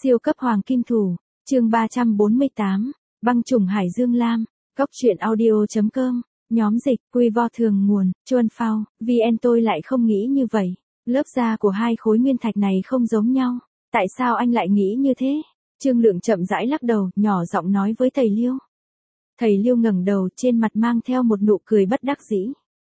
Siêu cấp hoàng kim thủ, chương 348, băng trùng Hải Dương Lam, góc truyện audio.com, nhóm dịch, quy vo thường nguồn, Chuan Phao, VN. Tôi lại không nghĩ như vậy, lớp da của hai khối nguyên thạch này không giống nhau, tại sao anh lại nghĩ như thế? Trương Lượng chậm rãi lắc đầu, nhỏ giọng nói với thầy Liêu. Thầy Liêu ngẩng đầu, trên mặt mang theo một nụ cười bất đắc dĩ.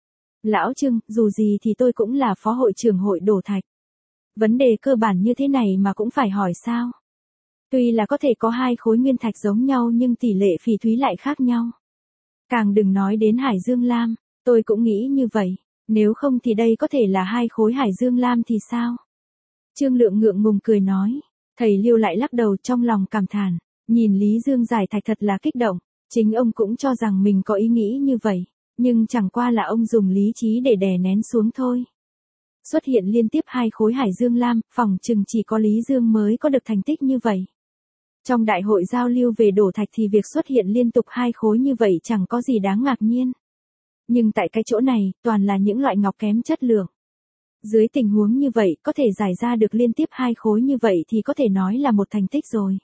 Lão Trương, dù gì thì tôi cũng là phó hội trưởng hội đổ thạch. Vấn đề cơ bản như thế này mà cũng phải hỏi sao? Tuy là có thể có hai khối nguyên thạch giống nhau nhưng tỷ lệ phỉ thúy lại khác nhau. Càng đừng nói đến Hải Dương Lam, tôi cũng nghĩ như vậy, nếu không thì đây có thể là hai khối Hải Dương Lam thì sao? Trương Lượng ngượng ngùng cười nói, thầy Liêu lại lắc đầu trong lòng cảm thán, nhìn Lý Dương giải thạch thật là kích động, chính ông cũng cho rằng mình có ý nghĩ như vậy, nhưng chẳng qua là ông dùng lý trí để đè nén xuống thôi. Xuất hiện liên tiếp hai khối Hải Dương Lam, phỏng chừng chỉ có Lý Dương mới có được thành tích như vậy. Trong đại hội giao lưu về đổ thạch thì việc xuất hiện liên tục hai khối như vậy chẳng có gì đáng ngạc nhiên. Nhưng tại cái chỗ này, toàn là những loại ngọc kém chất lượng. Dưới tình huống như vậy, có thể giải ra được liên tiếp hai khối như vậy thì có thể nói là một thành tích rồi.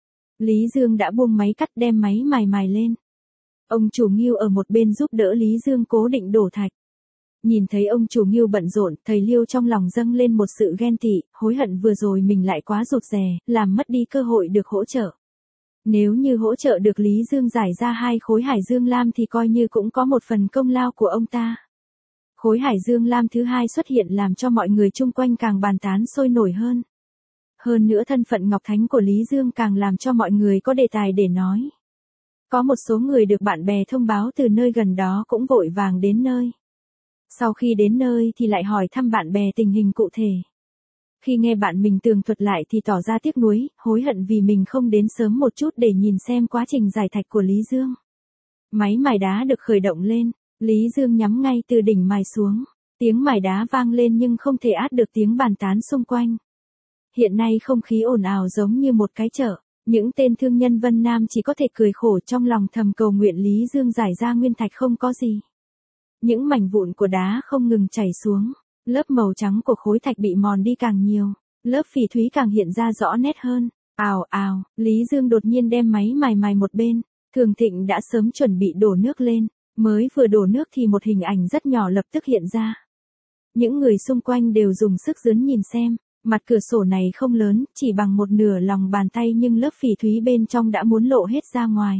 Lý Dương đã buông máy cắt đem máy mài lên. Ông chủ Ngưu ở một bên giúp đỡ Lý Dương cố định đổ thạch. Nhìn thấy ông chủ Ngưu bận rộn, thầy Liêu trong lòng dâng lên một sự ghen tị, hối hận vừa rồi mình lại quá rụt rè, làm mất đi cơ hội được hỗ trợ. Nếu như hỗ trợ được Lý Dương giải ra hai khối Hải Dương Lam thì coi như cũng có một phần công lao của ông ta. Khối Hải Dương Lam thứ hai xuất hiện làm cho mọi người chung quanh càng bàn tán sôi nổi hơn. Hơn nữa thân phận Ngọc Thánh của Lý Dương càng làm cho mọi người có đề tài để nói. Có một số người được bạn bè thông báo từ nơi gần đó cũng vội vàng đến nơi. Sau khi đến nơi thì lại hỏi thăm bạn bè tình hình cụ thể. Khi nghe bạn mình tường thuật lại thì tỏ ra tiếc nuối, hối hận vì mình không đến sớm một chút để nhìn xem quá trình giải thạch của Lý Dương. Máy mài đá được khởi động lên, Lý Dương nhắm ngay từ đỉnh mài xuống. Tiếng mài đá vang lên nhưng không thể át được tiếng bàn tán xung quanh. Hiện nay không khí ồn ào giống như một cái chợ. Những tên thương nhân Vân Nam chỉ có thể cười khổ trong lòng thầm cầu nguyện Lý Dương giải ra nguyên thạch không có gì. Những mảnh vụn của đá không ngừng chảy xuống, lớp màu trắng của khối thạch bị mòn đi càng nhiều, lớp phỉ thúy càng hiện ra rõ nét hơn. Ào ào, Lý Dương đột nhiên đem máy mài một bên, Thường Thịnh đã sớm chuẩn bị đổ nước lên, mới vừa đổ nước thì một hình ảnh rất nhỏ lập tức hiện ra. Những người xung quanh đều dùng sức dướn nhìn xem, mặt cửa sổ này không lớn, chỉ bằng một nửa lòng bàn tay nhưng lớp phỉ thúy bên trong đã muốn lộ hết ra ngoài.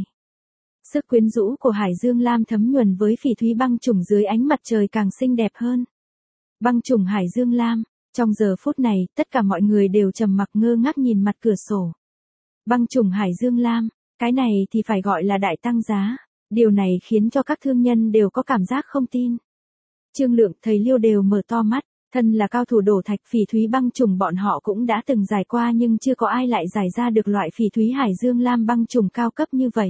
Sức quyến rũ của Hải Dương Lam thấm nhuần với phỉ thúy băng trùng dưới ánh mặt trời càng xinh đẹp hơn. Băng trùng Hải Dương Lam, trong giờ phút này, tất cả mọi người đều trầm mặc ngơ ngác nhìn mặt cửa sổ. Băng trùng Hải Dương Lam, cái này thì phải gọi là đại tăng giá, điều này khiến cho các thương nhân đều có cảm giác không tin. Trương Lượng, thầy Liêu đều mở to mắt, thân là cao thủ đổ thạch phỉ thúy băng trùng bọn họ cũng đã từng giải qua nhưng chưa có ai lại giải ra được loại phỉ thúy Hải Dương Lam băng trùng cao cấp như vậy.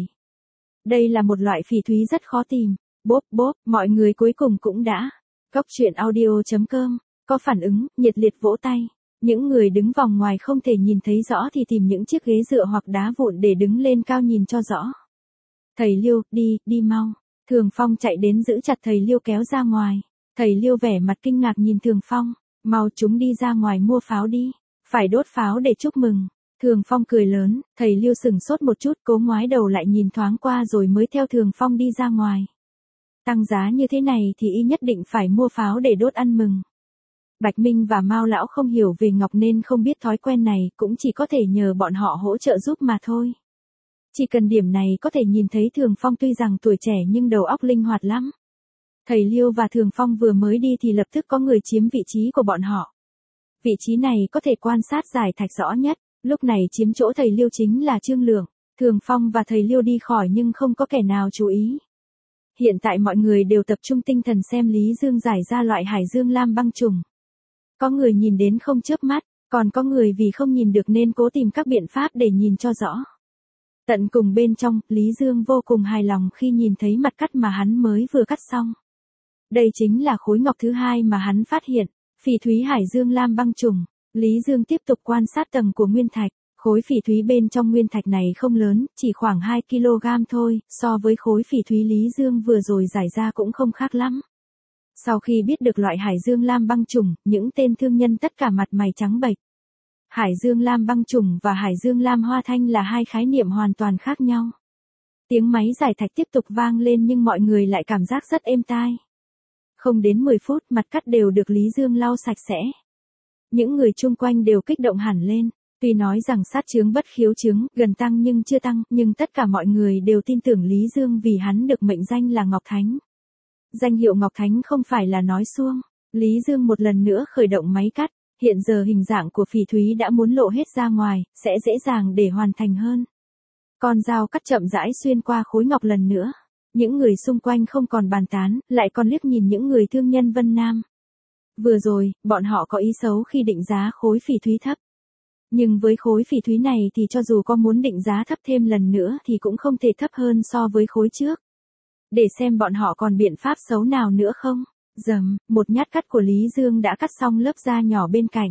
Đây là một loại phỉ thúy rất khó tìm. Bốp, mọi người cuối cùng cũng đã. Góc truyện audio.com, có phản ứng, nhiệt liệt vỗ tay. Những người đứng vòng ngoài không thể nhìn thấy rõ thì tìm những chiếc ghế dựa hoặc đá vụn để đứng lên cao nhìn cho rõ. Thầy Liêu, đi mau. Thường Phong chạy đến giữ chặt thầy Liêu kéo ra ngoài. Thầy Liêu vẻ mặt kinh ngạc nhìn Thường Phong. Mau chúng đi ra ngoài mua pháo đi. Phải đốt pháo để chúc mừng. Thường Phong cười lớn, thầy Liêu sừng sốt một chút cố ngoái đầu lại nhìn thoáng qua rồi mới theo Thường Phong đi ra ngoài. Tăng giá như thế này thì y nhất định phải mua pháo để đốt ăn mừng. Bạch Minh và Mao Lão không hiểu về ngọc nên không biết thói quen này, cũng chỉ có thể nhờ bọn họ hỗ trợ giúp mà thôi. Chỉ cần điểm này có thể nhìn thấy Thường Phong tuy rằng tuổi trẻ nhưng đầu óc linh hoạt lắm. Thầy Liêu và Thường Phong vừa mới đi thì lập tức có người chiếm vị trí của bọn họ. Vị trí này có thể quan sát giải thạch rõ nhất. Lúc này chiếm chỗ thầy Liêu chính là Trương Lượng. Thường Phong và thầy Liêu đi khỏi nhưng không có kẻ nào chú ý. Hiện tại mọi người đều tập trung tinh thần xem Lý Dương giải ra loại Hải Dương Lam băng trùng. Có người nhìn đến không chớp mắt, còn có người vì không nhìn được nên cố tìm các biện pháp để nhìn cho rõ. Tận cùng bên trong, Lý Dương vô cùng hài lòng khi nhìn thấy mặt cắt mà hắn mới vừa cắt xong. Đây chính là khối ngọc thứ hai mà hắn phát hiện, phỉ thúy Hải Dương Lam băng trùng. Lý Dương tiếp tục quan sát tầng của nguyên thạch, khối phỉ thúy bên trong nguyên thạch này không lớn, chỉ khoảng 2 kg thôi, so với khối phỉ thúy Lý Dương vừa rồi giải ra cũng không khác lắm. Sau khi biết được loại Hải Dương Lam băng trùng, những tên thương nhân tất cả mặt mày trắng bệch. Hải Dương Lam băng trùng và Hải Dương Lam Hoa Thanh là hai khái niệm hoàn toàn khác nhau. Tiếng máy giải thạch tiếp tục vang lên nhưng mọi người lại cảm giác rất êm tai. Không đến 10 phút mặt cắt đều được Lý Dương lau sạch sẽ. Những người chung quanh đều kích động hẳn lên. Tuy nói rằng sát chướng bất khiếu chướng gần tăng nhưng chưa tăng, nhưng tất cả mọi người đều tin tưởng Lý Dương vì hắn được mệnh danh là Ngọc Thánh. Danh hiệu Ngọc Thánh không phải là nói suông. Lý Dương một lần nữa khởi động máy cắt. Hiện giờ hình dạng của phỉ thúy đã muốn lộ hết ra ngoài, sẽ dễ dàng để hoàn thành hơn. Con dao cắt chậm rãi xuyên qua khối ngọc lần nữa. Những người xung quanh không còn bàn tán, lại còn liếc nhìn những người thương nhân Vân Nam. Vừa rồi, bọn họ có ý xấu khi định giá khối phỉ thúy thấp. Nhưng với khối phỉ thúy này thì cho dù có muốn định giá thấp thêm lần nữa thì cũng không thể thấp hơn so với khối trước. Để xem bọn họ còn biện pháp xấu nào nữa không. Dầm, một nhát cắt của Lý Dương đã cắt xong lớp da nhỏ bên cạnh.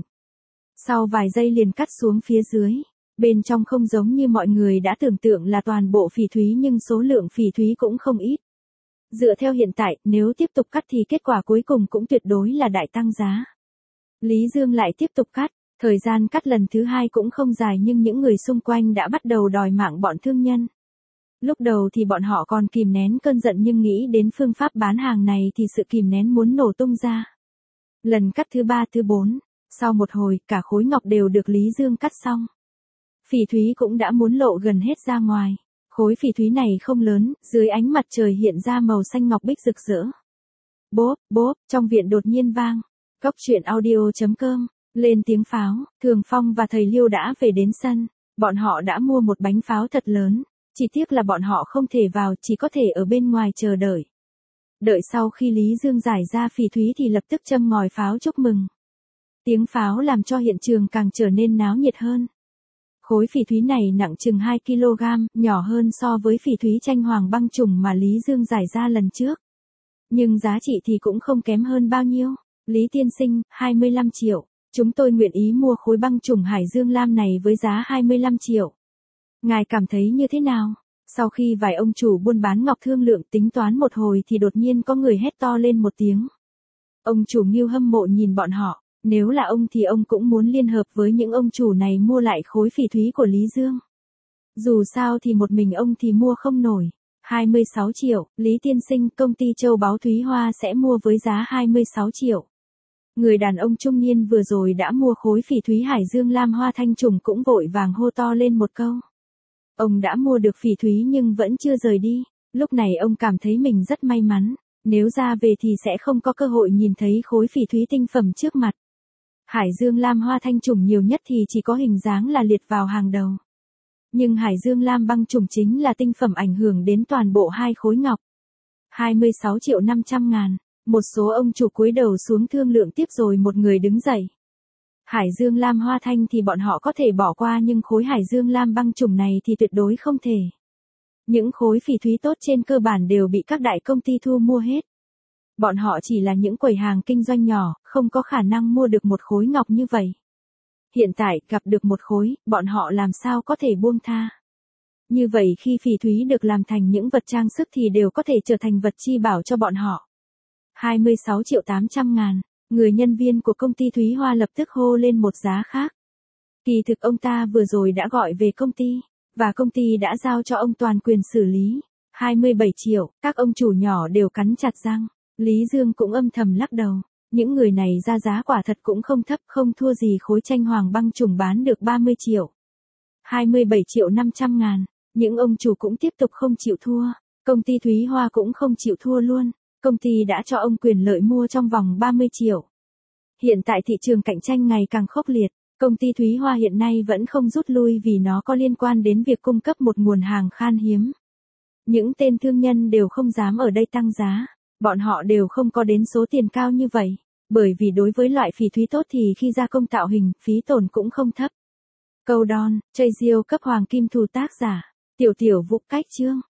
Sau vài giây liền cắt xuống phía dưới. Bên trong không giống như mọi người đã tưởng tượng là toàn bộ phỉ thúy nhưng số lượng phỉ thúy cũng không ít. Dựa theo hiện tại, nếu tiếp tục cắt thì kết quả cuối cùng cũng tuyệt đối là đại tăng giá. Lý Dương lại tiếp tục cắt, thời gian cắt lần thứ hai cũng không dài nhưng những người xung quanh đã bắt đầu đòi mạng bọn thương nhân. Lúc đầu thì bọn họ còn kìm nén cơn giận nhưng nghĩ đến phương pháp bán hàng này thì sự kìm nén muốn nổ tung ra. Lần cắt thứ 3 thứ 4, sau một hồi cả khối ngọc đều được Lý Dương cắt xong. Phỉ thúy cũng đã muốn lộ gần hết ra ngoài. Khối phỉ thúy này không lớn, dưới ánh mặt trời hiện ra màu xanh ngọc bích rực rỡ. Bốp, bốp, trong viện đột nhiên vang. Cốc truyện audio.com, lên tiếng pháo, Thường Phong và thầy Liêu đã về đến sân. Bọn họ đã mua một bánh pháo thật lớn. Chỉ tiếc là bọn họ không thể vào, chỉ có thể ở bên ngoài chờ đợi. Đợi sau khi Lý Dương giải ra phỉ thúy thì lập tức châm ngòi pháo chúc mừng. Tiếng pháo làm cho hiện trường càng trở nên náo nhiệt hơn. Khối phỉ thúy này nặng chừng 2 kg, nhỏ hơn so với phỉ thúy tranh hoàng băng trùng mà Lý Dương giải ra lần trước. Nhưng giá trị thì cũng không kém hơn bao nhiêu. Lý tiên sinh, 25 triệu. Chúng tôi nguyện ý mua khối băng trùng Hải Dương Lam này với giá 25 triệu. Ngài cảm thấy như thế nào? Sau khi vài ông chủ buôn bán ngọc thương lượng tính toán một hồi thì đột nhiên có người hét to lên một tiếng. Ông chủ Ngưu hâm mộ nhìn bọn họ. Nếu là ông thì ông cũng muốn liên hợp với những ông chủ này mua lại khối phỉ thúy của Lý Dương. Dù sao thì một mình ông thì mua không nổi. 26 triệu, Lý tiên sinh, công ty Châu Báu Thúy Hoa sẽ mua với giá 26 triệu. Người đàn ông trung niên vừa rồi đã mua khối phỉ thúy Hải Dương Lam Hoa Thanh trùng cũng vội vàng hô to lên một câu. Ông đã mua được phỉ thúy nhưng vẫn chưa rời đi. Lúc này ông cảm thấy mình rất may mắn. Nếu ra về thì sẽ không có cơ hội nhìn thấy khối phỉ thúy tinh phẩm trước mặt. Hải Dương Lam Hoa Thanh trùng nhiều nhất thì chỉ có hình dáng là liệt vào hàng đầu. Nhưng Hải Dương Lam băng trùng chính là tinh phẩm ảnh hưởng đến toàn bộ hai khối ngọc. 26 triệu 500 ngàn. Một số ông chủ cúi đầu xuống thương lượng tiếp rồi một người đứng dậy. Hải Dương Lam Hoa Thanh thì bọn họ có thể bỏ qua nhưng khối Hải Dương Lam băng trùng này thì tuyệt đối không thể. Những khối phỉ thúy tốt trên cơ bản đều bị các đại công ty thu mua hết. Bọn họ chỉ là những quầy hàng kinh doanh nhỏ, không có khả năng mua được một khối ngọc như vậy. Hiện tại, gặp được một khối, bọn họ làm sao có thể buông tha. Như vậy khi phỉ thúy được làm thành những vật trang sức thì đều có thể trở thành vật chi bảo cho bọn họ. 26 triệu 800 ngàn, người nhân viên của công ty Thúy Hoa lập tức hô lên một giá khác. Kỳ thực ông ta vừa rồi đã gọi về công ty, và công ty đã giao cho ông toàn quyền xử lý. 27 triệu, các ông chủ nhỏ đều cắn chặt răng. Lý Dương cũng âm thầm lắc đầu. Những người này ra giá quả thật cũng không thấp, không thua gì khối tranh hoàng băng trùng bán được 30 triệu. 27 triệu 500 ngàn. Những ông chủ cũng tiếp tục không chịu thua. Công ty Thúy Hoa cũng không chịu thua luôn. Công ty đã cho ông quyền lợi mua trong vòng 30 triệu. Hiện tại thị trường cạnh tranh ngày càng khốc liệt. Công ty Thúy Hoa hiện nay vẫn không rút lui vì nó có liên quan đến việc cung cấp một nguồn hàng khan hiếm. Những tên thương nhân đều không dám ở đây tăng giá. Bọn họ đều không có đến số tiền cao như vậy. Bởi vì đối với loại phỉ thúy tốt thì khi gia công tạo hình, phí tổn cũng không thấp. Câu đon, chơi diêu cấp hoàng kim thủ tác giả. Tiểu Vũ cách chương.